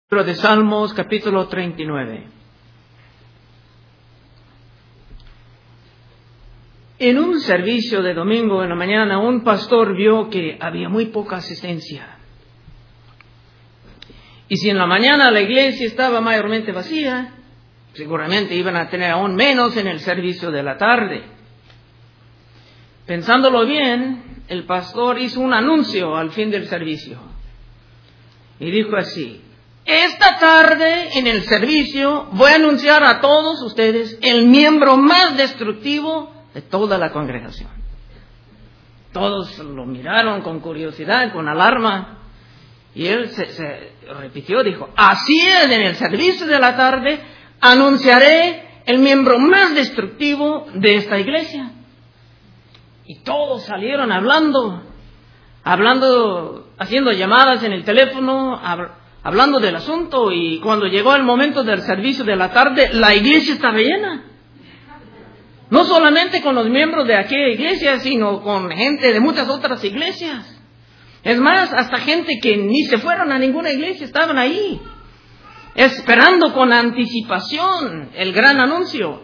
Libro de Salmos, capítulo 39. En un servicio de domingo en la mañana, un pastor vio que había muy poca asistencia. Y si en la mañana la iglesia estaba mayormente vacía, seguramente iban a tener aún menos en el servicio de la tarde. Pensándolo bien, el pastor hizo un anuncio al fin del servicio. Y dijo así: esta tarde en el servicio voy a anunciar a todos ustedes el miembro más destructivo de toda la congregación. Todos lo miraron con curiosidad, con alarma. Y él se repitió, dijo: así es, en el servicio de la tarde anunciaré el miembro más destructivo de esta iglesia. Y todos salieron hablando, haciendo llamadas en el teléfono, hablando del asunto. Y cuando llegó el momento del servicio de la tarde, la iglesia estaba llena. No solamente con los miembros de aquella iglesia, sino con gente de muchas otras iglesias. Es más, hasta gente que ni se fueron a ninguna iglesia, estaban ahí, esperando con anticipación el gran anuncio.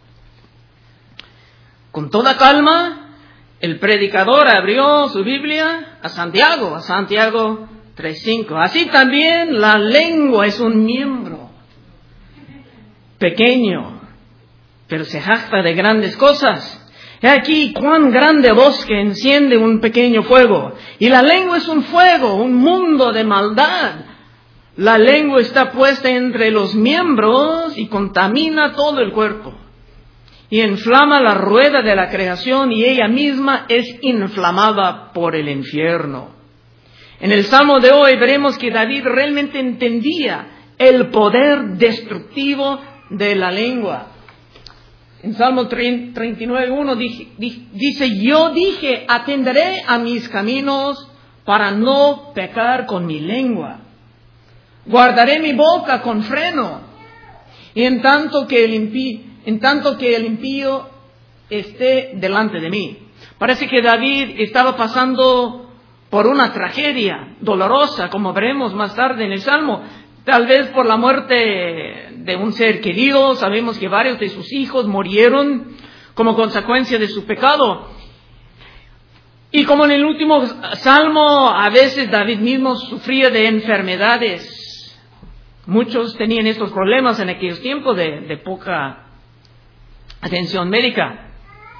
Con toda calma, el predicador abrió su Biblia a Santiago 3:5. Así también la lengua es un miembro pequeño, pero se jacta de grandes cosas. He aquí cuán grande bosque enciende un pequeño fuego. Y la lengua es un fuego, un mundo de maldad. La lengua está puesta entre los miembros y contamina todo el cuerpo. Y inflama la rueda de la creación, y ella misma es inflamada por el infierno. En el Salmo de hoy veremos que David realmente entendía el poder destructivo de la lengua. En Salmo 39:1 dice: yo dije, atenderé a mis caminos para no pecar con mi lengua. Guardaré mi boca con freno. Y en tanto que el impío esté delante de mí. Parece que David estaba pasando por una tragedia dolorosa, como veremos más tarde en el Salmo. Tal vez por la muerte de un ser querido. Sabemos que varios de sus hijos murieron como consecuencia de su pecado. Y como en el último Salmo, a veces David mismo sufría de enfermedades. Muchos tenían estos problemas en aquellos tiempos de poca atención médica.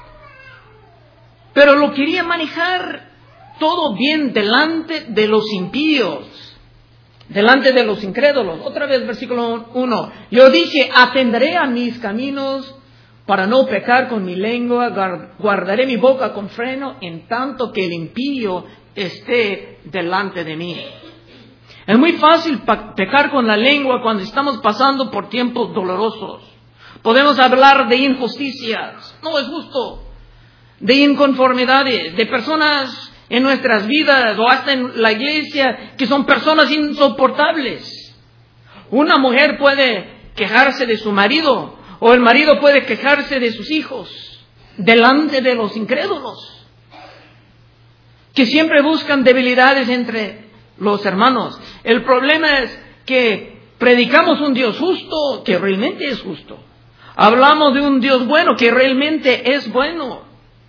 Pero lo quería manejar todo bien delante de los impíos, delante de los incrédulos. Otra vez, versículo 1. Yo dije, atenderé a mis caminos para no pecar con mi lengua, guardaré mi boca con freno, en tanto que el impío esté delante de mí. Es muy fácil pecar con la lengua cuando estamos pasando por tiempos dolorosos. Podemos hablar de injusticias, no es justo, de inconformidades, de personas en nuestras vidas o hasta en la iglesia que son personas insoportables. Una mujer puede quejarse de su marido, o el marido puede quejarse de sus hijos delante de los incrédulos, que siempre buscan debilidades entre los hermanos. El problema es que predicamos un Dios justo que realmente es justo. Hablamos de un Dios bueno que realmente es bueno.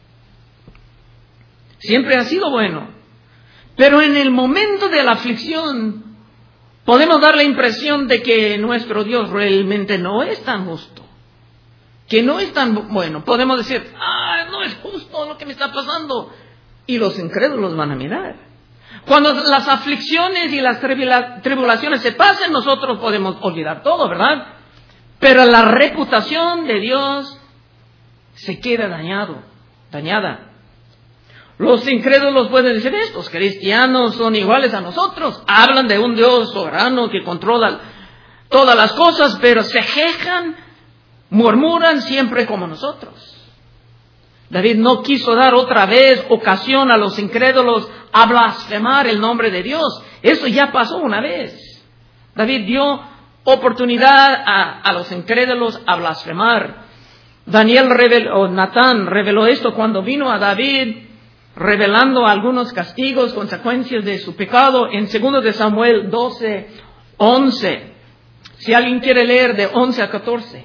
Siempre ha sido bueno. Pero en el momento de la aflicción podemos dar la impresión de que nuestro Dios realmente no es tan justo, que no es tan bueno. Podemos decir: no es justo lo que me está pasando. Y los incrédulos van a mirar. Cuando las aflicciones y las tribulaciones se pasen, nosotros podemos olvidar todo, ¿verdad? Pero la reputación de Dios se queda dañada. Los incrédulos pueden decir: estos cristianos son iguales a nosotros. Hablan de un Dios soberano que controla todas las cosas, pero se quejan, murmuran siempre como nosotros. David no quiso dar otra vez ocasión a los incrédulos a blasfemar el nombre de Dios. Eso ya pasó una vez. David dio oportunidad a los incrédulos a blasfemar. Natán reveló esto cuando vino a David, revelando algunos castigos, consecuencias de su pecado, en 2 de Samuel 11. Si alguien quiere leer de 11 a 14.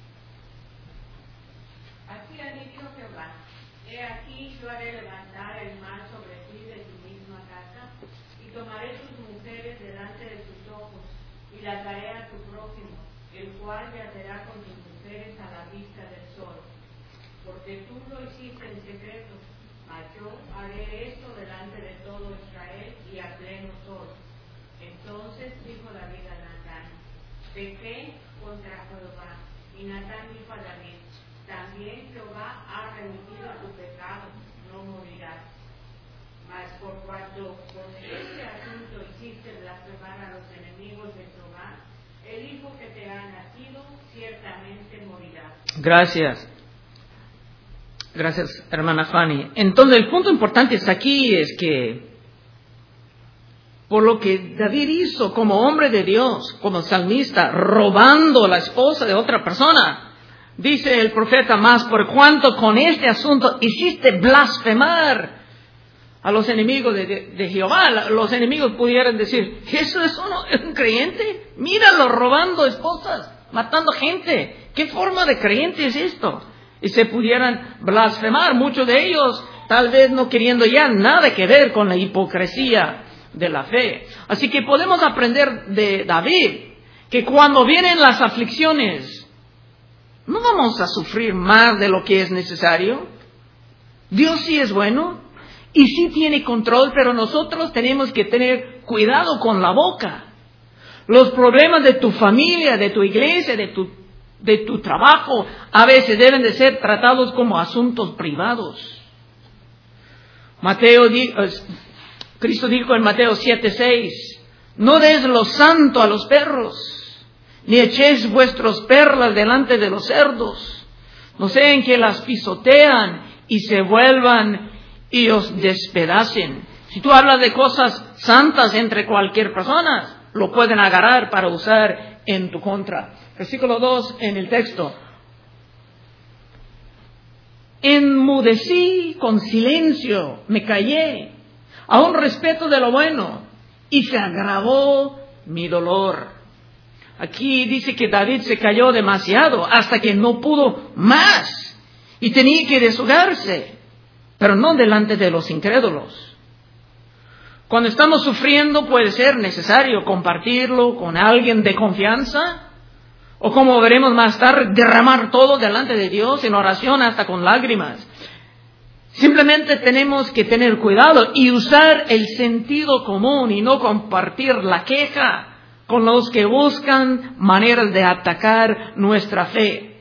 Así ha dicho Jehová: He aquí, yo haré levantar el mal sobre ti de tu misma casa, y tomaré tus mujeres delante de tus ojos, y las daré a tu prójimo, el cual yacerá con tus mujeres a la vista del sol. Porque tú lo hiciste en secreto, mas yo haré esto delante de todo Israel y a pleno sol. Entonces dijo David a Natán: pequé contra Jehová. Y Natán dijo a David: también Jehová ha remitido tu pecado, no morirás. Mas por cuanto con este asunto hiciste blasfemar a los enemigos de Jehová, el hijo que te ha nacido ciertamente morirá. Gracias. Gracias, hermana Fanny. Entonces, el punto importante aquí es que por lo que David hizo como hombre de Dios, como salmista, robando la esposa de otra persona, dice el profeta: más por cuanto con este asunto hiciste blasfemar a los enemigos de Jehová. Los enemigos pudieran decir: ¿eso es un creyente? Míralo robando esposas, matando gente. ¿Qué forma de creyente es esto? Y se pudieran blasfemar, muchos de ellos tal vez no queriendo ya nada que ver con la hipocresía de la fe. Así que podemos aprender de David que cuando vienen las aflicciones no vamos a sufrir más de lo que es necesario. Dios sí es bueno y sí tiene control, pero nosotros tenemos que tener cuidado con la boca. Los problemas de tu familia, de tu iglesia, de tu trabajo, a veces deben de ser tratados como asuntos privados. Cristo dijo en Mateo 7:6: no des lo santo a los perros, ni echéis vuestras perlas delante de los cerdos, no sean que las pisotean y se vuelvan y os despedacen. Si tú hablas de cosas santas entre cualquier persona, lo pueden agarrar para usar en tu contra. Versículo 2 en el texto: enmudecí con silencio, me callé, aún respeto de lo bueno, y se agravó mi dolor. Aquí dice que David se calló demasiado hasta que no pudo más y tenía que deshogarse, pero no delante de los incrédulos. Cuando estamos sufriendo puede ser necesario compartirlo con alguien de confianza, o como veremos más tarde, derramar todo delante de Dios en oración hasta con lágrimas. Simplemente tenemos que tener cuidado y usar el sentido común y no compartir la queja con los que buscan maneras de atacar nuestra fe.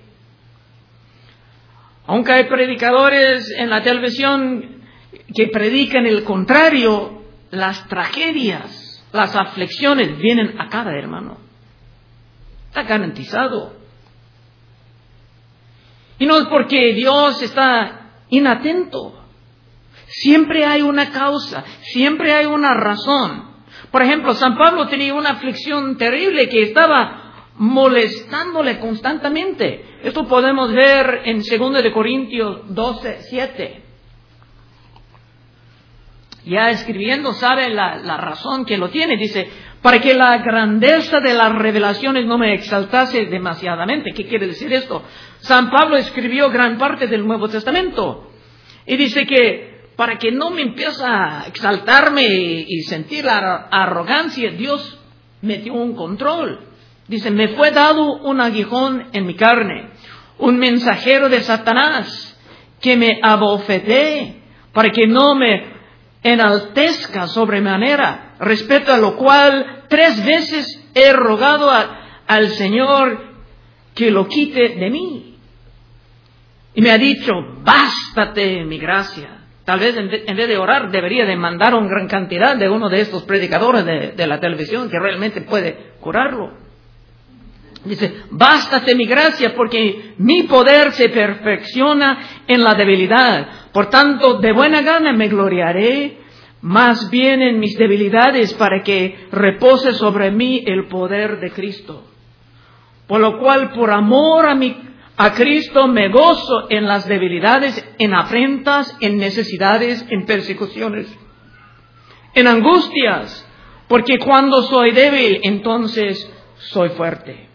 Aunque hay predicadores en la televisión que predican el contrario, las tragedias, las aflicciones vienen a cada hermano. Está garantizado. Y no es porque Dios está inatento. Siempre hay una causa, siempre hay una razón. Por ejemplo, San Pablo tenía una aflicción terrible que estaba molestándole constantemente. Esto podemos ver en 2 de Corintios 12:7. Ya escribiendo sabe la razón que lo tiene. Dice: para que la grandeza de las revelaciones no me exaltase demasiadamente. ¿Qué quiere decir esto? San Pablo escribió gran parte del Nuevo Testamento. Y dice que para que no me empiece a exaltarme y sentir la arrogancia, Dios metió un control. Dice: me fue dado un aguijón en mi carne, un mensajero de Satanás que me abofeté, para que no me enaltezca sobremanera, respecto a lo cual 3 veces he rogado al Señor que lo quite de mí. Y me ha dicho: bástate mi gracia. Tal vez en vez de orar debería de mandar una gran cantidad de uno de estos predicadores de la televisión que realmente puede curarlo. Dice: bástate mi gracia, porque mi poder se perfecciona en la debilidad. Por tanto, de buena gana me gloriaré más bien en mis debilidades, para que repose sobre mí el poder de Cristo. Por lo cual, por amor a Cristo, me gozo en las debilidades, en afrentas, en necesidades, en persecuciones, en angustias, porque cuando soy débil, entonces soy fuerte.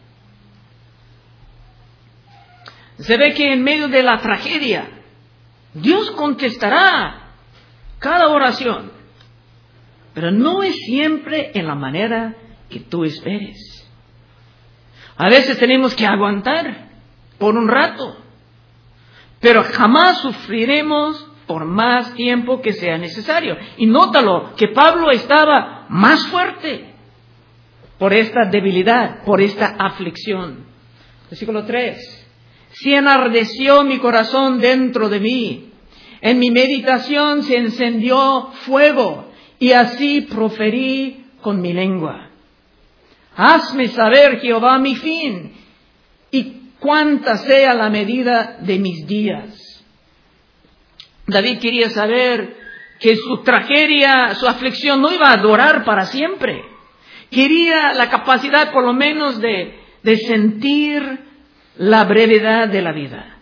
Se ve que en medio de la tragedia, Dios contestará cada oración, pero no es siempre en la manera que tú esperes. A veces tenemos que aguantar por un rato, pero jamás sufriremos por más tiempo que sea necesario. Y nótalo, que Pablo estaba más fuerte por esta debilidad, por esta aflicción. Versículo 3. Si enardeció mi corazón dentro de mí, en mi meditación se encendió fuego, y así proferí con mi lengua. Hazme saber, Jehová, mi fin, y cuánta sea la medida de mis días. David quería saber que su tragedia, su aflicción no iba a durar para siempre. Quería la capacidad por lo menos de sentir la brevedad de la vida.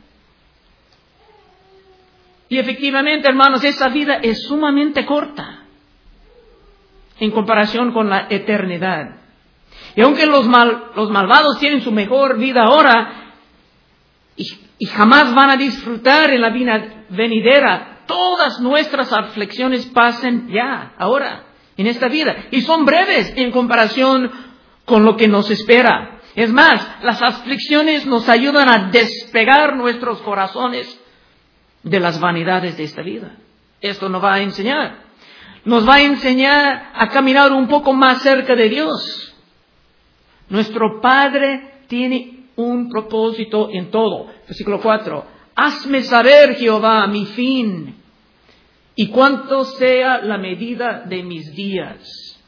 Y efectivamente, hermanos, esa vida es sumamente corta en comparación con la eternidad. Y aunque los malvados tienen su mejor vida ahora y jamás van a disfrutar en la vida venidera, todas nuestras aflicciones pasen ya, ahora, en esta vida. Y son breves en comparación con lo que nos espera. Es más, las aflicciones nos ayudan a despegar nuestros corazones de las vanidades de esta vida. Esto nos va a enseñar. Nos va a enseñar a caminar un poco más cerca de Dios. Nuestro Padre tiene un propósito en todo. Versículo 4. Hazme saber, Jehová, mi fin, y cuánto sea la medida de mis días.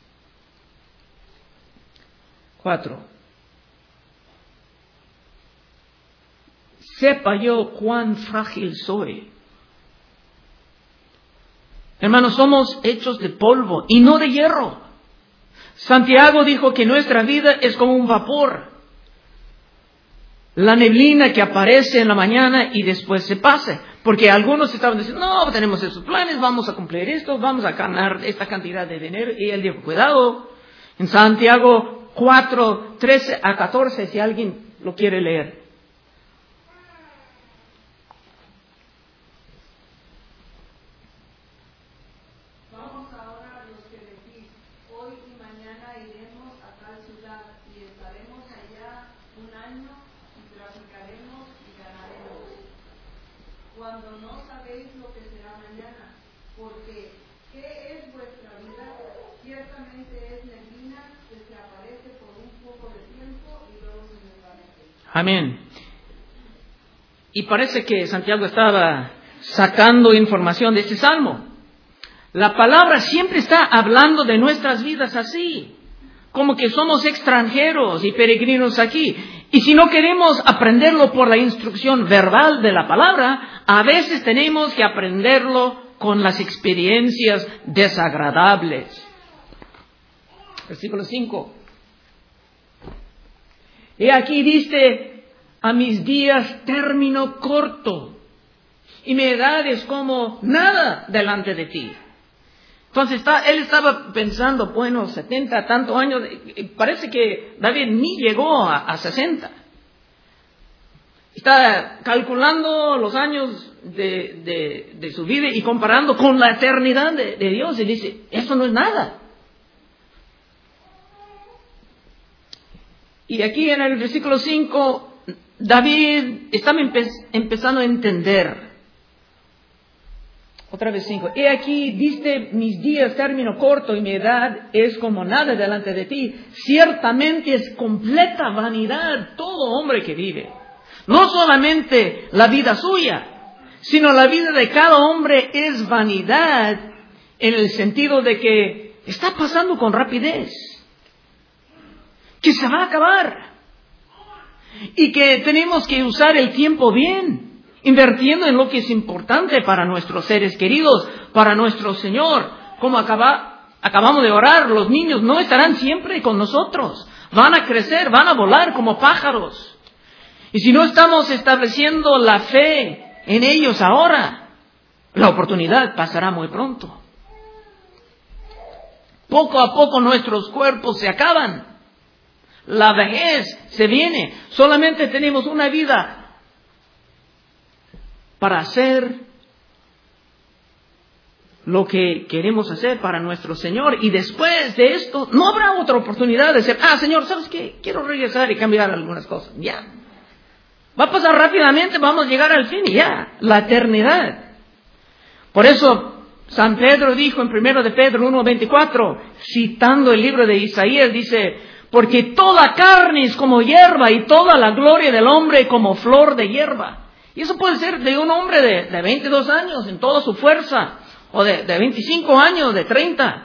4. Sepa yo cuán frágil soy. Hermanos, somos hechos de polvo y no de hierro. Santiago dijo que nuestra vida es como un vapor. La neblina que aparece en la mañana y después se pasa. Porque algunos estaban diciendo, no, tenemos esos planes, vamos a cumplir esto, vamos a ganar esta cantidad de dinero. Y él dijo, cuidado. En Santiago 4, 13 a 14, si alguien lo quiere leer. Cuando no sabéis lo que será mañana, porque ¿qué es vuestra vida? Ciertamente es neblina que se aparece por un poco de tiempo y luego se desvanece. Amén. Y parece que Santiago estaba sacando información de este salmo. La palabra siempre está hablando de nuestras vidas así, como que somos extranjeros y peregrinos aquí. Y si no queremos aprenderlo por la instrucción verbal de la palabra, a veces tenemos que aprenderlo con las experiencias desagradables. Versículo 5. He aquí diste a mis días término corto, y mi edad es como nada delante de ti. Entonces él estaba pensando, bueno, 70, tantos años, parece que David ni llegó a 60. Está calculando los años de su vida y comparando con la eternidad de Dios y dice, eso no es nada. Y aquí en el versículo 5, David estaba empezando a entender. Otra vez 5. He aquí, diste mis días término corto y mi edad es como nada delante de ti. Ciertamente es completa vanidad todo hombre que vive. No solamente la vida suya, sino la vida de cada hombre es vanidad en el sentido de que está pasando con rapidez, que se va a acabar y que tenemos que usar el tiempo bien, invirtiendo en lo que es importante para nuestros seres queridos, para nuestro Señor. Como acabamos de orar, los niños no estarán siempre con nosotros. Van a crecer, van a volar como pájaros. Y si no estamos estableciendo la fe en ellos ahora, la oportunidad pasará muy pronto. Poco a poco nuestros cuerpos se acaban. La vejez se viene. Solamente tenemos una vida para hacer lo que queremos hacer para nuestro Señor. Y después de esto, no habrá otra oportunidad de decir, Señor, ¿sabes qué? Quiero regresar y cambiar algunas cosas. Ya. Va a pasar rápidamente, vamos a llegar al fin y ya. La eternidad. Por eso, San Pedro dijo en 1 de Pedro 1:24, citando el libro de Isaías, dice, porque toda carne es como hierba y toda la gloria del hombre como flor de hierba. Y eso puede ser de un hombre de 22 años en toda su fuerza, o de 25 años, de 30.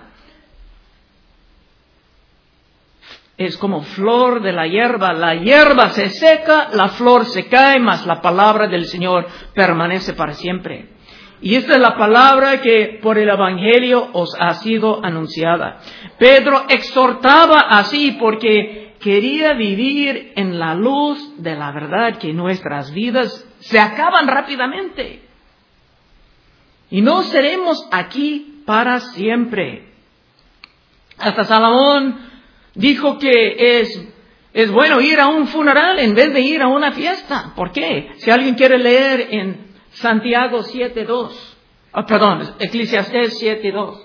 Es como flor de la hierba se seca, la flor se cae, mas la palabra del Señor permanece para siempre. Y esta es la palabra que por el Evangelio os ha sido anunciada. Pedro exhortaba así porque quería vivir en la luz de la verdad, que nuestras vidas se acaban rápidamente. Y no seremos aquí para siempre. Hasta Salomón dijo que es bueno ir a un funeral en vez de ir a una fiesta. ¿Por qué? Si alguien quiere leer en Santiago 7:2. Eclesiastés 7:2.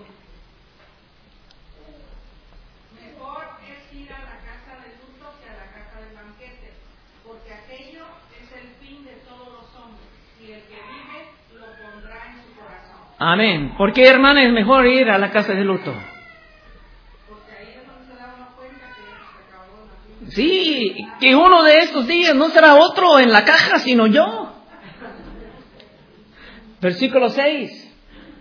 Mejor es ir a la casa de luto que a la casa de banquete, porque aquello es el fin de todos los hombres, y el que vive lo pondrá en su corazón. Amén. ¿Por qué, hermana, es mejor ir a la casa de luto? Porque ahí es donde se da una cuenta que se acabó la vida. Sí, que uno de estos días no será otro en la caja, sino yo. Versículo 6.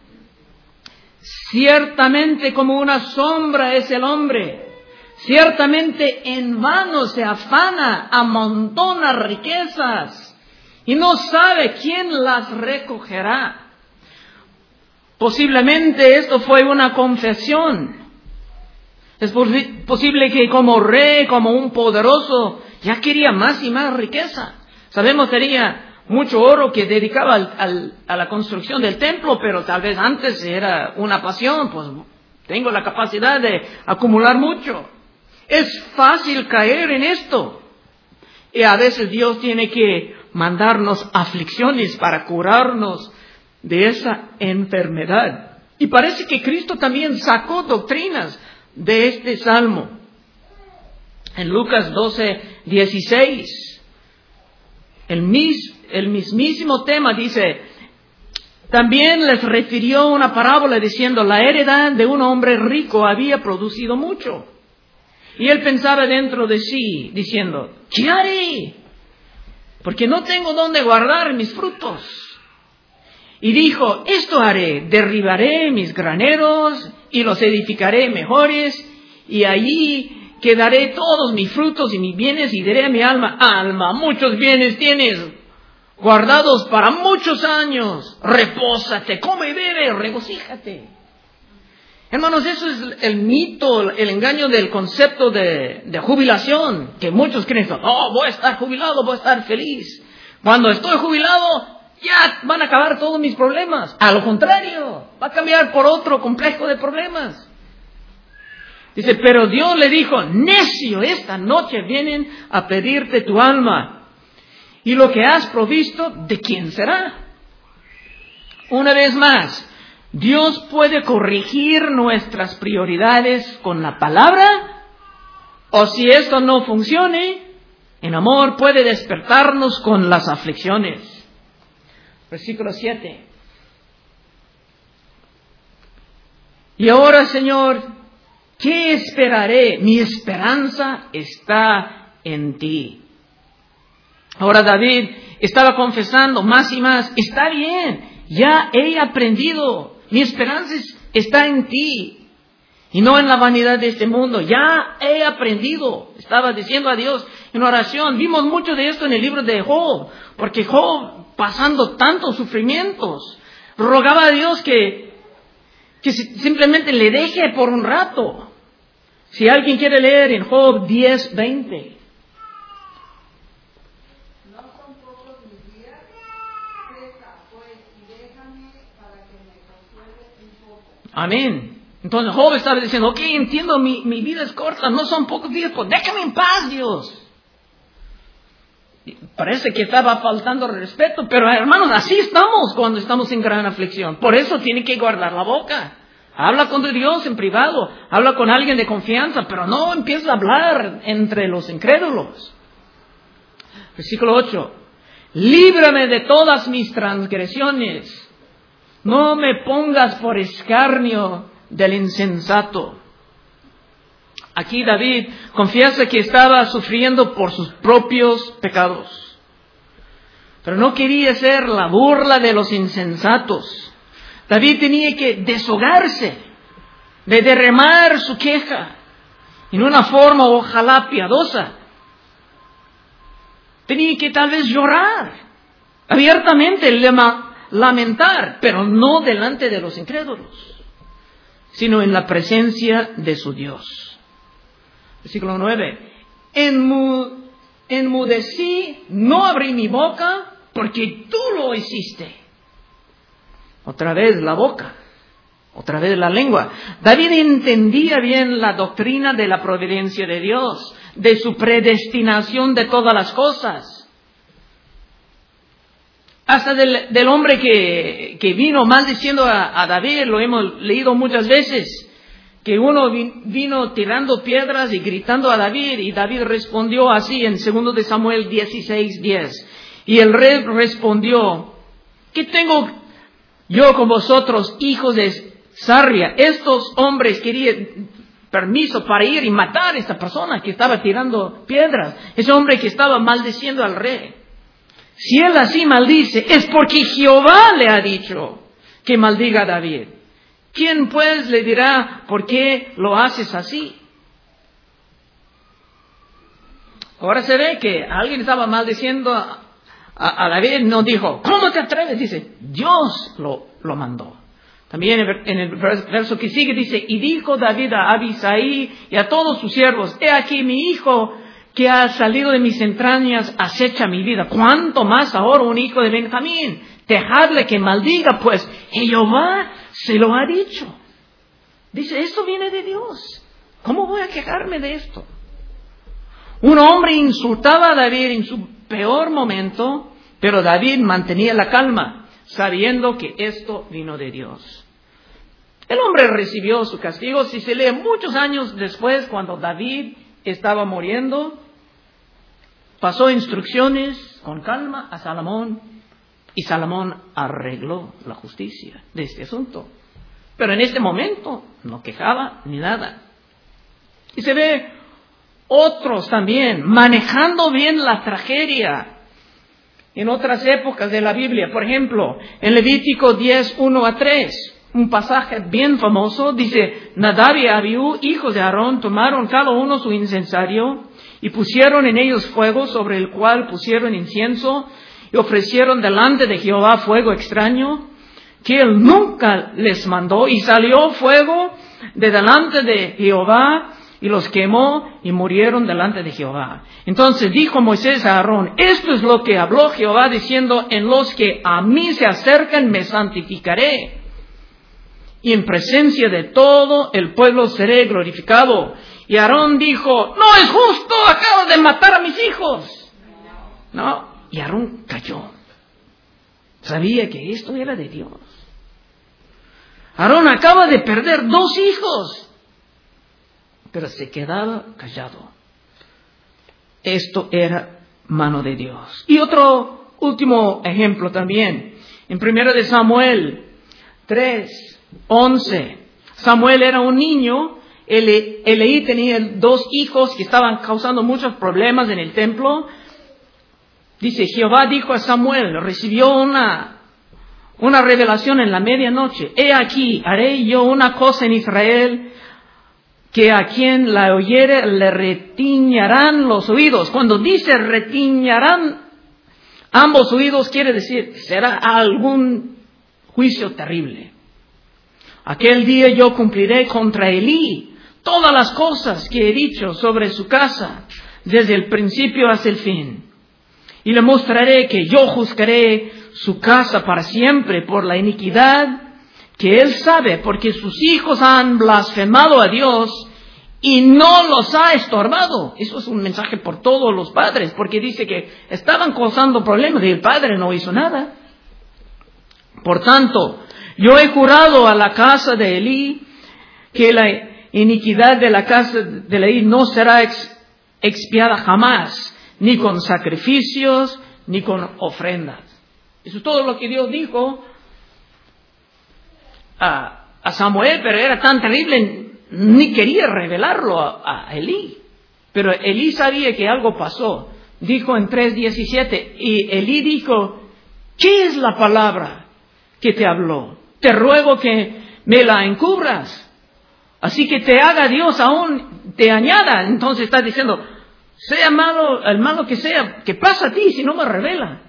Ciertamente como una sombra es el hombre. Ciertamente en vano se afana, amontona riquezas y no sabe quién las recogerá. Posiblemente esto fue una confesión. Es posible que como rey, como un poderoso, ya quería más y más riqueza. Sabemos que tenía mucho oro que dedicaba a la construcción del templo, pero tal vez antes era una pasión, pues tengo la capacidad de acumular mucho. Es fácil caer en esto. Y a veces Dios tiene que mandarnos aflicciones para curarnos de esa enfermedad. Y parece que Cristo también sacó doctrinas de este salmo. En Lucas 12:16, el mismísimo tema dice, también les refirió una parábola diciendo, la heredad de un hombre rico había producido mucho. Y él pensaba dentro de sí, diciendo, ¿qué haré? Porque no tengo dónde guardar mis frutos. Y dijo, esto haré, derribaré mis graneros y los edificaré mejores, y allí quedaré todos mis frutos y mis bienes, y diré a mi alma, alma, muchos bienes tienes guardados para muchos años, repósate, come y bebe, regocíjate. Hermanos, eso es el mito, el engaño del concepto de jubilación, que muchos creen, voy a estar jubilado, voy a estar feliz. Cuando estoy jubilado, ya van a acabar todos mis problemas. A lo contrario, va a cambiar por otro complejo de problemas. Dice, pero Dios le dijo, necio, esta noche vienen a pedirte tu alma. Y lo que has provisto, ¿de quién será? Una vez más, Dios puede corregir nuestras prioridades con la palabra, o si esto no funcione, en amor puede despertarnos con las aflicciones. Versículo 7. Y ahora, Señor, ¿qué esperaré? Mi esperanza está en ti. Ahora David estaba confesando más y más, está bien, ya he aprendido, mi esperanza está en ti y no en la vanidad de este mundo, ya he aprendido, estaba diciendo a Dios en oración. Vimos mucho de esto en el libro de Job, porque Job, pasando tantos sufrimientos, rogaba a Dios que simplemente le deje por un rato. Si alguien quiere leer en Job 10:20. Amén. Entonces Job estaba diciendo, ok, entiendo, mi vida es corta, no son pocos días, pues déjame en paz, Dios. Parece que estaba faltando respeto, pero hermanos, así estamos cuando estamos en gran aflicción. Por eso tiene que guardar la boca. Habla con Dios en privado, habla con alguien de confianza, pero no empieza a hablar entre los incrédulos. Versículo 8. Líbrame de todas mis transgresiones. No me pongas por escarnio del insensato. Aquí David confiesa que estaba sufriendo por sus propios pecados. Pero no quería ser la burla de los insensatos. David tenía que deshogarse, de derramar su queja en una forma ojalá piadosa. Tenía que tal vez llorar, abiertamente lamentar, pero no delante de los incrédulos, sino en la presencia de su Dios. Versículo 9. Enmudecí, no abrí mi boca, porque tú lo hiciste. Otra vez la boca, otra vez la lengua. David entendía bien la doctrina de la providencia de Dios, de su predestinación de todas las cosas. Hasta del hombre que vino maldiciendo a David, lo hemos leído muchas veces, que uno vino tirando piedras y gritando a David, y David respondió así en 2 de Samuel 16:10. Y el rey respondió, ¿qué tengo yo con vosotros, hijos de Sarvia? Estos hombres querían permiso para ir y matar a esta persona que estaba tirando piedras, ese hombre que estaba maldiciendo al rey. Si él así maldice, es porque Jehová le ha dicho que maldiga a David. ¿Quién pues le dirá por qué lo haces así? Ahora se ve que alguien estaba maldiciendo a David, no dijo, ¿cómo te atreves? Dice, Dios lo mandó. También en el verso que sigue dice, y dijo David a Abisai y a todos sus siervos, he aquí mi hijo que ha salido de mis entrañas acecha mi vida. ¿Cuánto más ahora un hijo de Benjamín? Dejadle que maldiga, pues Jehová se lo ha dicho. Dice, esto viene de Dios. ¿Cómo voy a quejarme de esto? Un hombre insultaba a David en su peor momento, pero David mantenía la calma, sabiendo que esto vino de Dios. El hombre recibió su castigo. Si se lee muchos años después, cuando David estaba muriendo, pasó instrucciones con calma a Salomón, y Salomón arregló la justicia de este asunto. Pero en este momento no quejaba ni nada. Y se ve otros también manejando bien la tragedia en otras épocas de la Biblia. Por ejemplo, en Levítico 10:1-3, un pasaje bien famoso, dice, Nadab y Abiú, hijos de Aarón, tomaron cada uno su incensario y pusieron en ellos fuego, sobre el cual pusieron incienso, y ofrecieron delante de Jehová fuego extraño, que él nunca les mandó, y salió fuego de delante de Jehová, y los quemó, y murieron delante de Jehová. Entonces dijo Moisés a Aarón, esto es lo que habló Jehová, diciendo, en los que a mí se acercan me santificaré, y en presencia de todo el pueblo seré glorificado. Y Aarón dijo, no es justo, acabo de matar a mis hijos. No, y Aarón cayó. Sabía que esto era de Dios. Aarón acaba de perder 2 hijos, pero se quedaba callado. Esto era mano de Dios. Y otro último ejemplo también, en 1 de Samuel 3:11. Samuel era un niño. Elí tenía 2 hijos que estaban causando muchos problemas en el templo. Dice, Jehová dijo a Samuel, recibió una revelación en la medianoche. He aquí, haré yo una cosa en Israel, que a quien la oyere le retiñarán los oídos. Cuando dice retiñarán ambos oídos, quiere decir, será algún juicio terrible. Aquel día yo cumpliré contra Elí todas las cosas que he dicho sobre su casa, desde el principio hasta el fin. Y le mostraré que yo juzgaré su casa para siempre por la iniquidad que Él sabe porque sus hijos han blasfemado a Dios y no los ha estorbado. Eso es un mensaje por todos los padres, porque dice que estaban causando problemas y el padre no hizo nada. Por tanto, yo he jurado a la casa de Elí que la iniquidad de la casa de Elí no será expiada jamás, ni con sacrificios, ni con ofrendas. Eso es todo lo que Dios dijo a Samuel, pero era tan terrible, ni quería revelarlo a Elí. Pero Elí sabía que algo pasó. Dijo en 3:17, y Elí dijo, ¿qué es la palabra que te habló? Te ruego que me la encubras, así que te haga Dios aún, te añada. Entonces está diciendo, sea malo, el malo que sea, que pasa a ti si no me revela.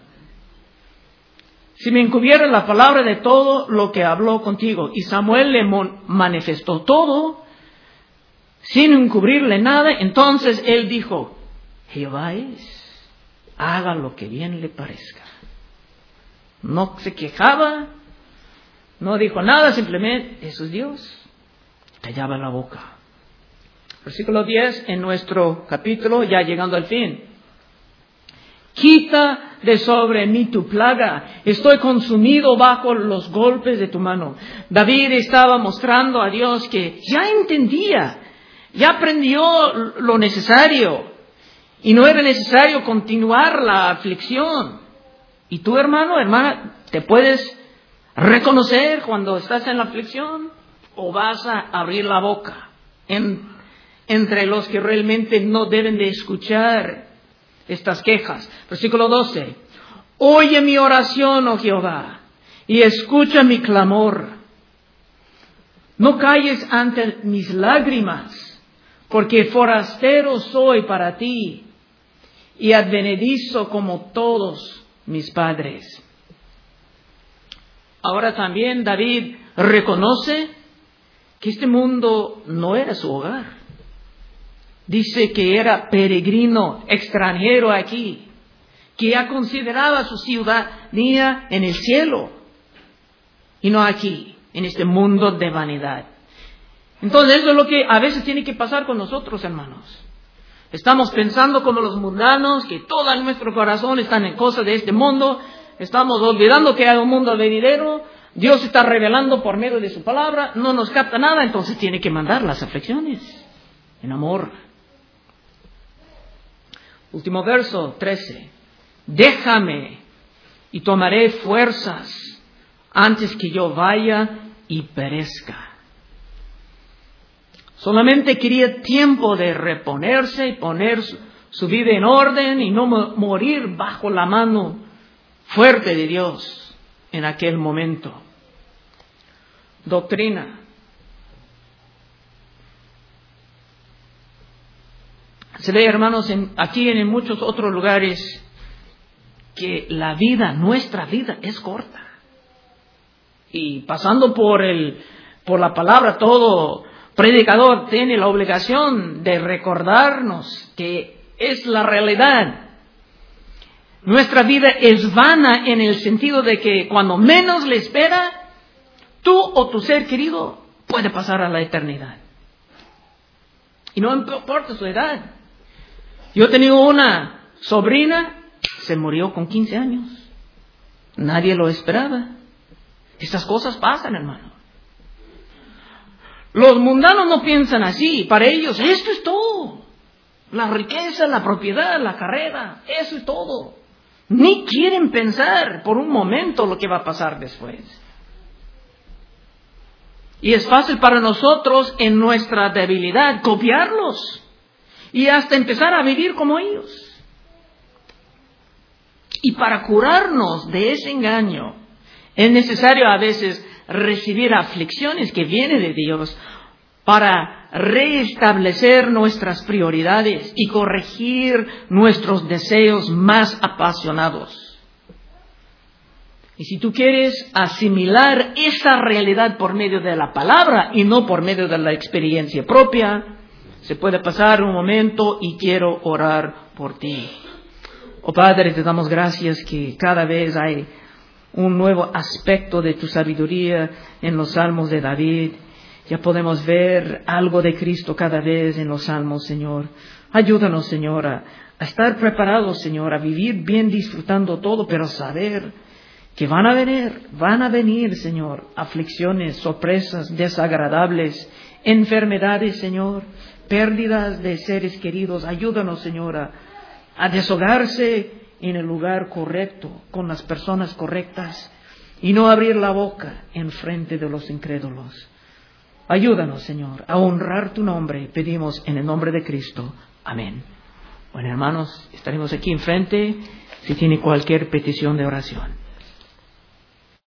Si me encubriera la palabra de todo lo que habló contigo. Y Samuel le manifestó todo, sin encubrirle nada. Entonces él dijo, Jehová es, haga lo que bien le parezca. No se quejaba, no dijo nada, simplemente, eso es Dios. Callaba la boca. Versículo 10 en nuestro capítulo, ya llegando al fin. Quita de sobre mí tu plaga, estoy consumido bajo los golpes de tu mano. David estaba mostrando a Dios que ya entendía, ya aprendió lo necesario y no era necesario continuar la aflicción. Y tú, hermana, te puedes reconocer cuando estás en la aflicción o vas a abrir la boca entre los que realmente no deben de escuchar estas quejas. Versículo 12. Oye mi oración, oh Jehová, y escucha mi clamor. No calles ante mis lágrimas, porque forastero soy para ti, y advenedizo como todos mis padres. Ahora también David reconoce que este mundo no era su hogar. Dice que era peregrino, extranjero aquí, que ya consideraba su ciudadanía en el cielo y no aquí, en este mundo de vanidad. Entonces eso es lo que a veces tiene que pasar con nosotros, hermanos. Estamos pensando como los mundanos, que todo nuestro corazón está en cosas de este mundo. Estamos olvidando que hay un mundo venidero. Dios está revelando por medio de su palabra, no nos capta nada, entonces tiene que mandar las aflicciones en amor. Último verso, 13. Déjame y tomaré fuerzas antes que yo vaya y perezca. Solamente quería tiempo de reponerse y poner su vida en orden y no morir bajo la mano fuerte de Dios en aquel momento. Doctrina. Se ve, hermanos, aquí y en muchos otros lugares, que la vida, nuestra vida, es corta. Y pasando por la palabra, todo predicador tiene la obligación de recordarnos que es la realidad. Nuestra vida es vana en el sentido de que cuando menos le espera, tú o tu ser querido puede pasar a la eternidad. Y no importa su edad. Yo he tenido una sobrina, se murió con 15 años. Nadie lo esperaba. Estas cosas pasan, hermano. Los mundanos no piensan así. Para ellos, esto es todo. La riqueza, la propiedad, la carrera, eso es todo. Ni quieren pensar por un momento lo que va a pasar después. Y es fácil para nosotros, en nuestra debilidad, copiarlos. Y hasta empezar a vivir como ellos. Y para curarnos de ese engaño, es necesario a veces recibir aflicciones que vienen de Dios para reestablecer nuestras prioridades y corregir nuestros deseos más apasionados. Y si tú quieres asimilar esa realidad por medio de la palabra y no por medio de la experiencia propia, se puede pasar un momento y quiero orar por ti. Oh Padre, te damos gracias que cada vez hay un nuevo aspecto de tu sabiduría en los salmos de David. Ya podemos ver algo de Cristo cada vez en los salmos, Señor. Ayúdanos, Señor, a estar preparados, Señor, a vivir bien disfrutando todo, pero saber que van a venir, Señor, aflicciones, sorpresas desagradables, enfermedades, Señor, pérdidas de seres queridos. Ayúdanos, Señor, a deshogarse en el lugar correcto, con las personas correctas, y no abrir la boca en frente de los incrédulos. Ayúdanos, Señor, a honrar tu nombre. Pedimos en el nombre de Cristo. Amén. Bueno, hermanos, estaremos aquí enfrente si tiene cualquier petición de oración.